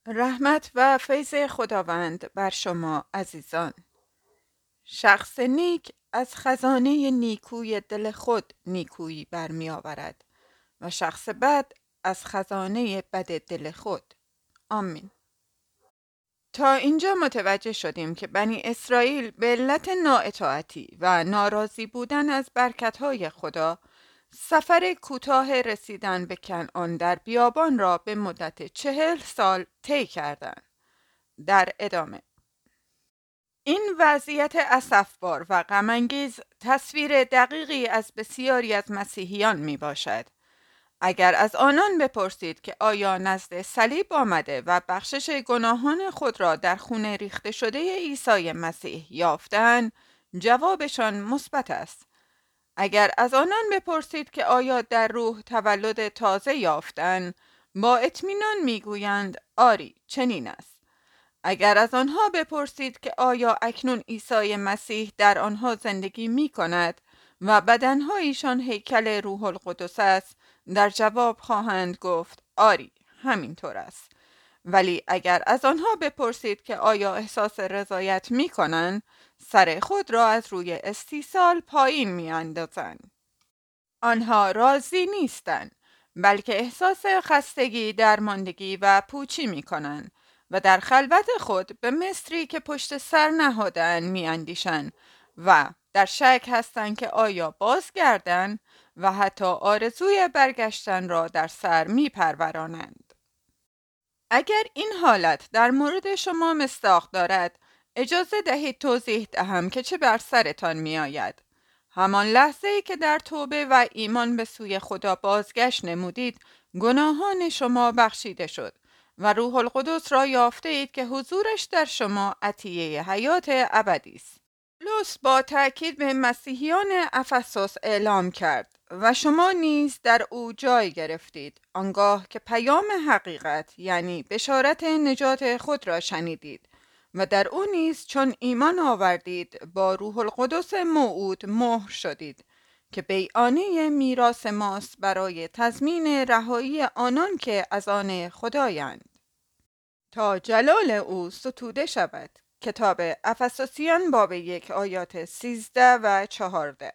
رحمت و فیض خداوند بر شما عزیزان. شخص نیک از خزانه نیکوی دل خود نیکویی برمی آورد و شخص بد از خزانه بد دل خود. آمین. تا اینجا متوجه شدیم که بنی اسرائیل به علت نااطاعتی و ناراضی بودن از برکت‌های خدا سفر کوتاه رسیدن به کنعان در بیابان را به مدت 40 سال طی کردند. در ادامه این وضعیت اسفبار و غم‌انگیز تصویر دقیقی از بسیاری از مسیحیان می باشد. اگر از آنان بپرسید که آیا نزد صلیب آمده و بخشش گناهان خود را در خون ریخته شده عیسی مسیح یافتند، جوابشان مثبت است. اگر از آنان بپرسید که آیا در روح تولد تازه یافتند، با اطمینان میگویند آری، چنین است. اگر از آنها بپرسید که آیا اکنون عیسی مسیح در آنها زندگی می کند و بدنهایشان هیکل روح القدس است، در جواب خواهند گفت آری، همینطور است. ولی اگر از آنها بپرسید که آیا احساس رضایت می کنند، سر خود را از روی استیصال پایین می اندازند. آنها راضی نیستند، بلکه احساس خستگی، درماندگی و پوچی می کنند و در خلوت خود به مصری که پشت سر نهادند می اندیشند و در شک هستند که آیا بازگردند و حتی آرزوی برگشتن را در سر می پرورانند. اگر این حالت در مورد شما مصداق دارد، اجازه دهید توضیح دهم که چه بر سرتان می آید. همان لحظه‌ای که در توبه و ایمان به سوی خدا بازگشت نمودید، گناهان شما بخشیده شد و روح القدس را یافته اید که حضورش در شما عطیه حیات ابدی است. پولس با تأکید به مسیحیان افسوس اعلام کرد و شما نیز در او جای گرفتید، آنگاه که پیام حقیقت یعنی بشارت نجات خود را شنیدید و در او نیز چون ایمان آوردید با روح القدس موعود مهر شدید که بیعانه میراث ماست برای تضمین رهایی آنان که از آن خدایند، تا جلال او ستوده شود. کتاب افسوسیان باب 1 آیات 13 و 14.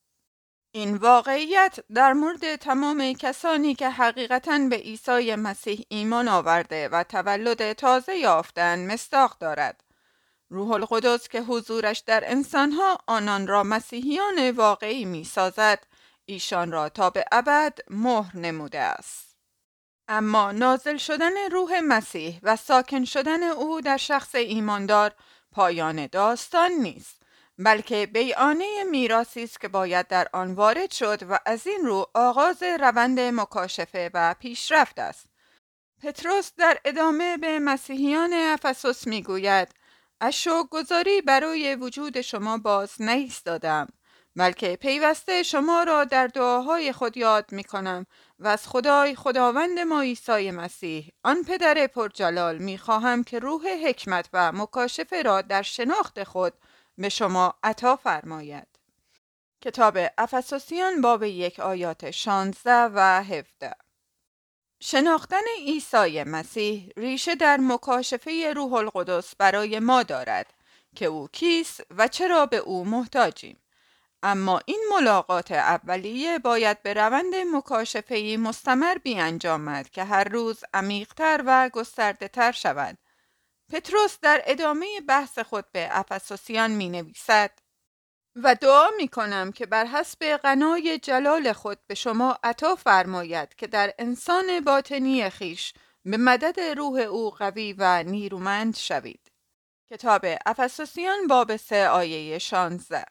این واقعیت در مورد تمام کسانی که حقیقتاً به عیسی مسیح ایمان آورده و تولد تازه یافتند مصداق دارد. روح القدس که حضورش در انسانها آنان را مسیحیان واقعی می سازد، ایشان را تا به ابد مهر نموده است. اما نازل شدن روح مسیح و ساکن شدن او در شخص ایماندار پایان داستان نیست، بلکه بیعانه میراثی است که باید در آن وارد شد و از این رو آغاز روند مکاشفه و پیشرفت است. پتروس در ادامه به مسیحیان افسوس میگوید: از شکرگزاری برای وجود شما باز نایستادم، بلکه پیوسته شما را در دعاهای خود یاد می کنم و از خداوند ما عیسی مسیح آن پدر پرجلال می خواهم که روح حکمت و مکاشفه را در شناخت خود به شما عطا فرماید. کتاب افسوسیان باب 1 آیات 16 و 17. شناختن عیسی مسیح ریشه در مکاشفه روح القدس برای ما دارد که او کیست و چرا به او محتاجیم. اما این ملاقات اولیه باید به روند مکاشفه‌ای مستمر بیانجامد که هر روز عمیق‌تر و گسترده‌تر شود. پتروس در ادامه بحث خود به افسوسیان می‌نویسد: و دعا می کنم که بر حسب غنای جلال خود به شما عطا فرماید که در انسان باطنی خیش به مدد روح او قوی و نیرومند شوید. کتاب افسوسیان باب 3 آیه 16.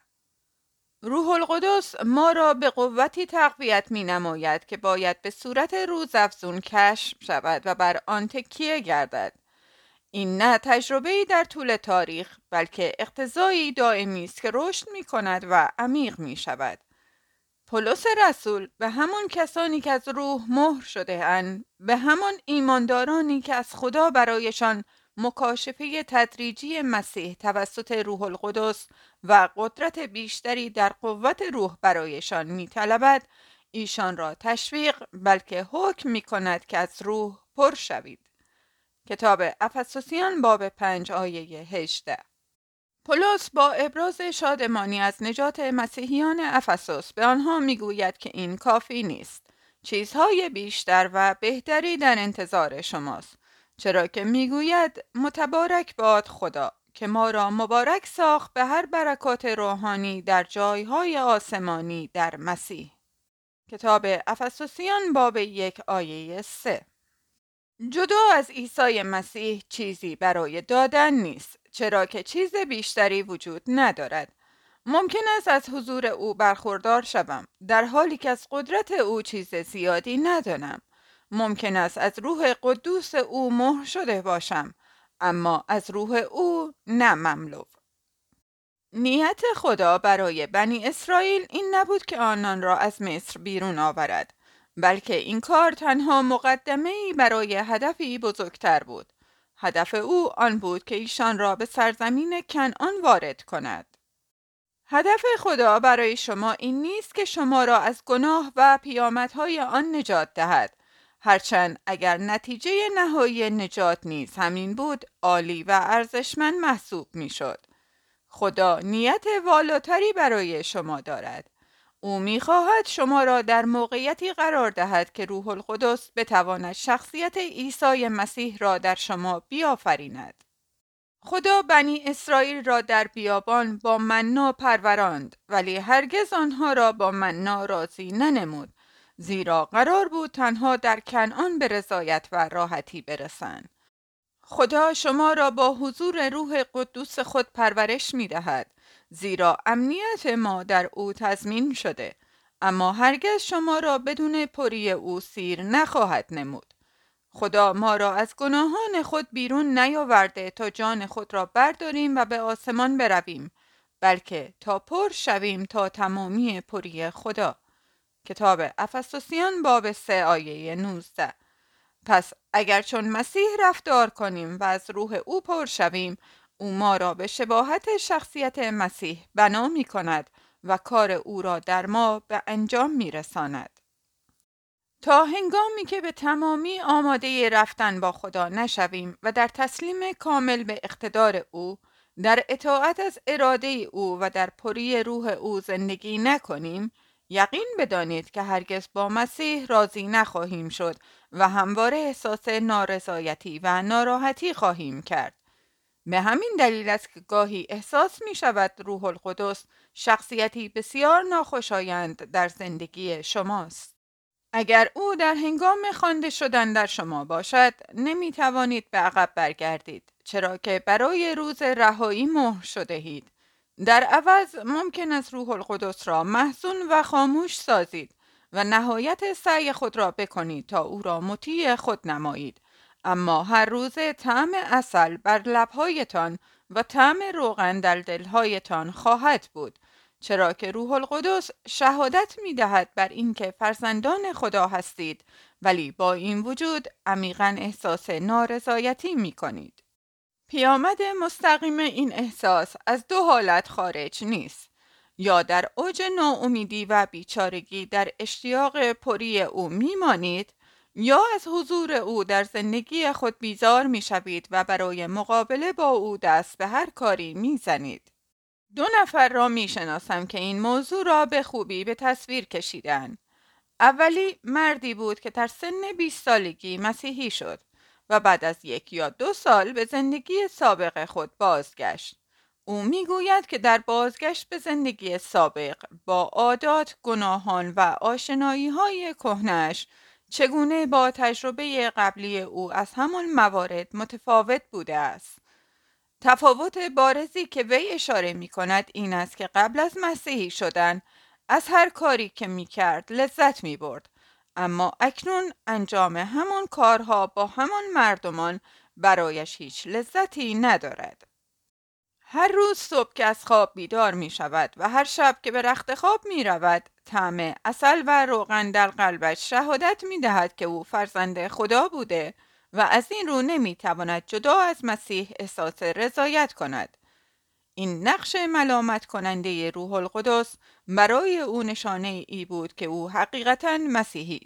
روح القدس ما را به قوتی تقویت می نماید که باید به صورت روزافزون کشف شود و بر آن تکیه گردد. این نه تجربه‌ای در طول تاریخ، بلکه اقتضایی دائمی است که رشد می‌کند و عمیق می‌شود. پولس رسول به همان کسانی که از روح مهر شده اند، به همان ایماندارانی که از خدا برایشان مکاشفه تدریجی مسیح توسط روح القدس و قدرت بیشتری در قوت روح برایشان می‌طلبد، ایشان را تشویق بلکه حکم می‌کند که از روح پر شوید. کتاب افسوسیان باب 5 آیه 18. پولس با ابراز شادمانی از نجات مسیحیان افسوس به آنها میگوید که این کافی نیست. چیزهای بیشتر و بهتری در انتظار شماست. چرا که میگوید متبارک باد خدا که ما را مبارک ساخت به هر برکات روحانی در جایهای آسمانی در مسیح. کتاب افسوسیان باب 1 آیه 3. جدا از عیسی مسیح چیزی برای دادن نیست، چرا که چیز بیشتری وجود ندارد. ممکن است از حضور او برخوردار شوم، در حالی که از قدرت او چیز زیادی ندانم. ممکن است از روح قدوس او مهر شده باشم، اما از روح او نه مملو. نیت خدا برای بنی اسرائیل این نبود که آنان را از مصر بیرون آورد، بلکه این کار تنها مقدمه‌ای برای هدفی بزرگتر بود. هدف او آن بود که ایشان را به سرزمین کنعان وارد کند. هدف خدا برای شما این نیست که شما را از گناه و پیامدهای آن نجات دهد. هرچند اگر نتیجه نهایی نجات نیز همین بود، عالی و ارزشمند محسوب می‌شد. خدا نیت والاتری برای شما دارد. او می‌خواهد شما را در موقعیتی قرار دهد که روح القدس بتواند شخصیت عیسی مسیح را در شما بیافریند. خدا بنی اسرائیل را در بیابان با منا پروراند، ولی هرگز آنها را با منا راضی ننمود، زیرا قرار بود تنها در کنعان به رضایت و راحتی برسند. خدا شما را با حضور روح قدوس خود پرورش می دهد، زیرا امنیت ما در او تضمین شده، اما هرگز شما را بدون پری او سیر نخواهد نمود. خدا ما را از گناهان خود بیرون نیاورده تا جان خود را برداریم و به آسمان برویم، بلکه تا پر شویم تا تمامی پری خدا. کتاب افسوسیان باب 3 آیه 19. پس اگر چون مسیح رفتار کنیم و از روح او پر شویم، او ما را به شباهت شخصیت مسیح بنا می کند و کار او را در ما به انجام می رساند. تا هنگامی که به تمامی آماده رفتن با خدا نشویم و در تسلیم کامل به اقتدار او، در اطاعت از اراده او و در پری روح او زندگی نکنیم، یقین بدانید که هرگز با مسیح راضی نخواهیم شد و همواره احساس نارضایتی و ناراحتی خواهیم کرد. به همین دلیل است که گاهی احساس می شود روح القدس شخصیتی بسیار ناخوشایند در زندگی شماست. اگر او در هنگام خوانده شدن در شما باشد، نمی توانید به عقب برگردید، چرا که برای روز رهایی مهر شده اید. در عوض ممکن است روح القدس را محزون و خاموش سازید و نهایت سعی خود را بکنید تا او را مطیع خود نمایید. اما هر روز طعم عسل بر لب‌هایتان و طعم روغن در دل‌هایتان خواهد بود، چرا که روح القدس شهادت می دهد بر اینکه فرزندان خدا هستید، ولی با این وجود عمیقاً احساس نارضایتی می کنید. پیامد مستقیم این احساس از دو حالت خارج نیست: یا در اوج ناامیدی و بیچارگی در اشتیاق پری او میمانید، یا از حضور او در زندگی خود بیزار میشوید و برای مقابله با او دست به هر کاری میزنید. 2 نفر را میشناسم که این موضوع را به خوبی به تصویر کشیدند. اولی مردی بود که در سن 20 سالگی مسیحی شد و بعد از 1 یا 2 سال به زندگی سابق خود بازگشت. او میگوید که در بازگشت به زندگی سابق با عادات، گناهان و آشنایی‌های کهنه‌اش چگونه با تجربه قبلی او از همان موارد متفاوت بوده است. تفاوت بارزی که وی اشاره می کند این است که قبل از مسیحی شدن از هر کاری که می کرد لذت می برد، اما اکنون انجام همان کارها با همان مردمان برایش هیچ لذتی ندارد. هر روز صبح که از خواب بیدار می شود و هر شب که به رخت خواب می رود، طعم عسل و روغن در قلبش شهادت می دهد که او فرزند خدا بوده و از این رو نمی تواند جدا از مسیح احساس رضایت کند. این نقش ملامت کننده روح القدس برای او نشانه ای بود که او حقیقتاً مسیحی است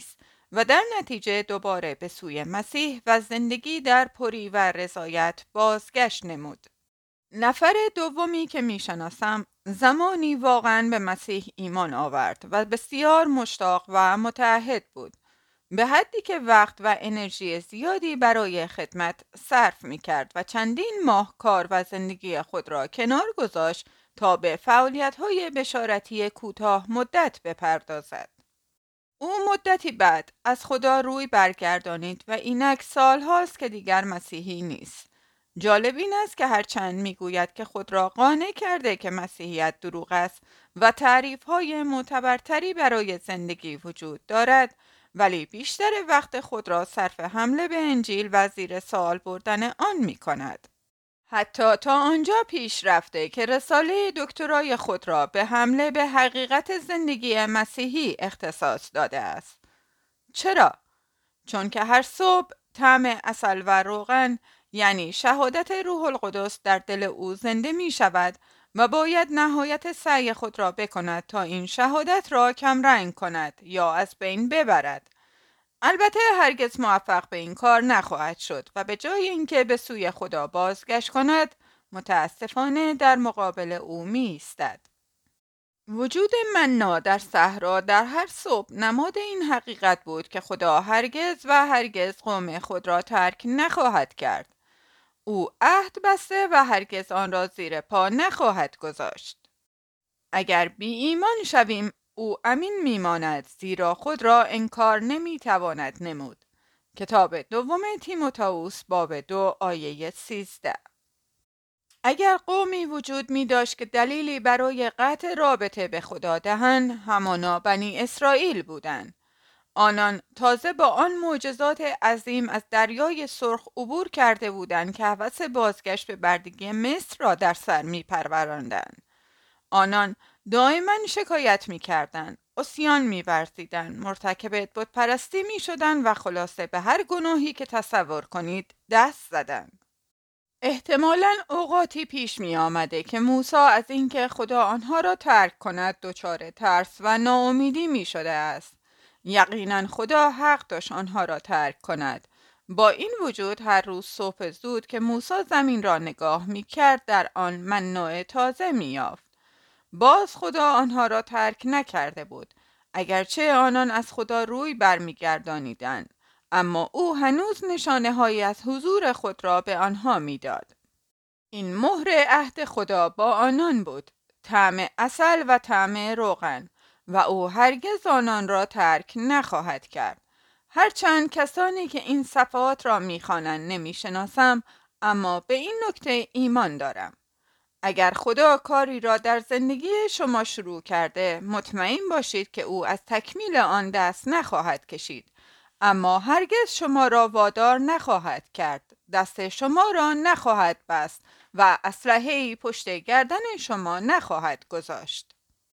و در نتیجه دوباره به سوی مسیح و زندگی در پری و رضایت بازگشت نمود. نفر دومی که میشناسم زمانی واقعا به مسیح ایمان آورد و بسیار مشتاق و متعهد بود، به حدی که وقت و انرژی زیادی برای خدمت صرف می کرد و چندین ماه کار و زندگی خود را کنار گذاشت تا به فعالیت‌های بشارتی کوتاه مدت بپردازد. او مدتی بعد از خدا روی برگردانید و اینک سالهاست که دیگر مسیحی نیست. جالب این است که هرچند میگوید که خود را قانع کرده که مسیحیت دروغ است و تعریف‌های معتبرتری برای زندگی وجود دارد، ولی بیشتر وقت خود را صرف حمله به انجیل و زیر سوال بردن آن می کند. حتی تا آنجا پیش رفته که رساله دکترای خود را به حمله به حقیقت زندگی مسیحی اختصاص داده است. چرا؟ چون که هر صبح طعم عسل و روغن، یعنی شهادت روح القدس، در دل او زنده می شود و باید نهایت سعی خود را بکند تا این شهادت را کمرنگ کند یا از بین ببرد. البته هرگز موفق به این کار نخواهد شد و به جای اینکه به سوی خدا بازگشت کند، متاسفانه در مقابل او می ایستد. وجود منا در صحرا در هر صبح نماد این حقیقت بود که خدا هرگز و هرگز قوم خود را ترک نخواهد کرد. او عهد بسته و هرگز آن را زیر پا نخواهد گذاشت. اگر بی ایمان شویم، او امین میماند، زیرا خود را انکار نمیتواند نمود. کتاب دوم تیموتائوس باب 2 آیه 13. اگر قومی وجود می داشت که دلیلی برای قطع رابطه به خدا دهند، همانا بنی اسرائیل بودند. آنان تازه با آن معجزات عظیم از دریای سرخ عبور کرده بودند که هوس بازگشت به بردگی مصر را در سر می پروراندند. آنان دائما شکایت می کردند، عصیان می ورزیدند، مرتکب بتپرستی می شدند و خلاصه به هر گناهی که تصور کنید دست زدند. احتمالاً اوقاتی پیش می آمده که موسی از اینکه خدا آنها را ترک کند دچار ترس و ناامیدی می شده است. یقیناً خدا حق داشت آنها را ترک کند. با این وجود هر روز صبح زود که موسی زمین را نگاه می کرد در آن منّا تازه می یافت. باز خدا آنها را ترک نکرده بود، اگرچه آنان از خدا روی برمیگردانیدند، اما او هنوز نشانه هایی از حضور خود را به آنها میداد. این مهر عهد خدا با آنان بود، طعم عسل و طعم روغن، و او هرگز آنان را ترک نخواهد کرد. هرچند کسانی که این صفحات را میخوانند نمیشناسم، اما به این نکته ایمان دارم. اگر خدا کاری را در زندگی شما شروع کرده، مطمئن باشید که او از تکمیل آن دست نخواهد کشید، اما هرگز شما را وادار نخواهد کرد، دست شما را نخواهد بست و اسلحه‌ای پشت گردن شما نخواهد گذاشت.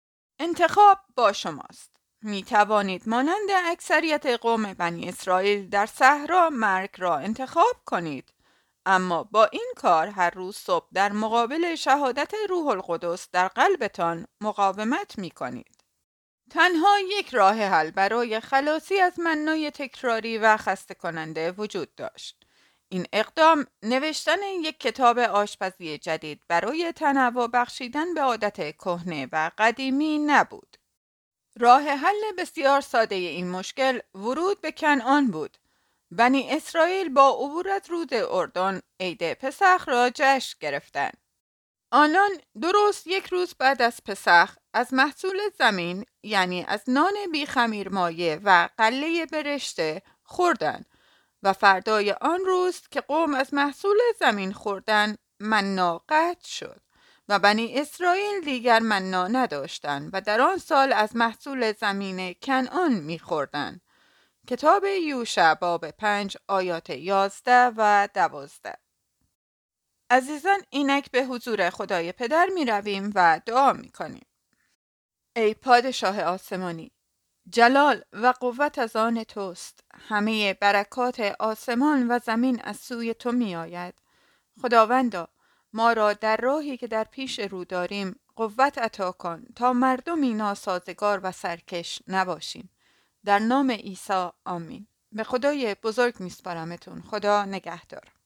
انتخاب با شماست. می توانید مانند اکثریت قوم بنی اسرائیل در صحرا مرگ را انتخاب کنید، اما با این کار هر روز صبح در مقابل شهادت روح القدس در قلبتان مقاومت می کنید. تنها یک راه حل برای خلاصی از منای تکراری و خسته کننده وجود داشت. این اقدام نوشتن یک کتاب آشپزی جدید برای تنوع بخشیدن به عادت کهنه و قدیمی نبود. راه حل بسیار ساده این مشکل ورود به کنعان بود. بنی اسرائیل با عبور از رود اردن عید پسخ را جشن گرفتند. آنان درست یک روز بعد از پسخ از محصول زمین، یعنی از نان بی خمیر مایه و غله برشته خوردند و فردای آن روز که قوم از محصول زمین خوردند منا قطع شد و بنی اسرائیل دیگر منا نداشتند و در آن سال از محصول زمین کنعان می‌خوردند. کتاب یوشع باب 5 آیات 11 و 12. عزیزان، اینک به حضور خدای پدر می رویم و دعا می کنیم. ای پادشاه آسمانی، جلال و قوت از آن توست. همه برکات آسمان و زمین از سوی تو می آید. خداوندا، ما را در راهی که در پیش رو داریم قوت عطا کن تا مردمی ناسازگار و سرکش نباشیم. در نام عیسی آمین. به خدای بزرگ میسپارمتون. خدا نگهدار.